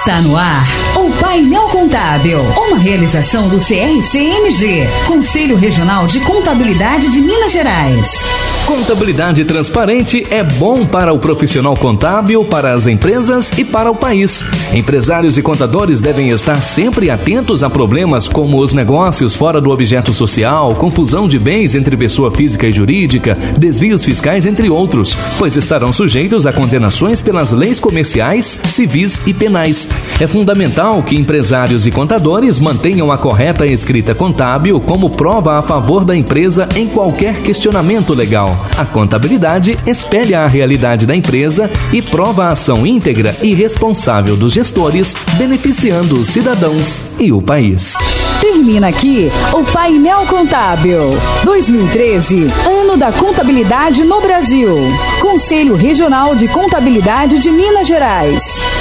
Está no ar o Painel Contábil, uma realização do CRC-MG, Conselho Regional de Contabilidade de Minas Gerais. Contabilidade transparente é bom para o profissional contábil, para as empresas e para o país. Empresários e contadores devem estar sempre atentos a problemas como os negócios fora do objeto social, confusão de bens entre pessoa física e jurídica, desvios fiscais, entre outros, pois estarão sujeitos a condenações pelas leis comerciais, civis e penais. É fundamental que empresários e contadores mantenham a correta escrita contábil como prova a favor da empresa em qualquer questionamento legal. A contabilidade espelha a realidade da empresa e prova a ação íntegra e responsável dos gestores, beneficiando os cidadãos e o país. Termina aqui o Painel Contábil 2013, Ano da Contabilidade no Brasil. Conselho Regional de Contabilidade de Minas Gerais.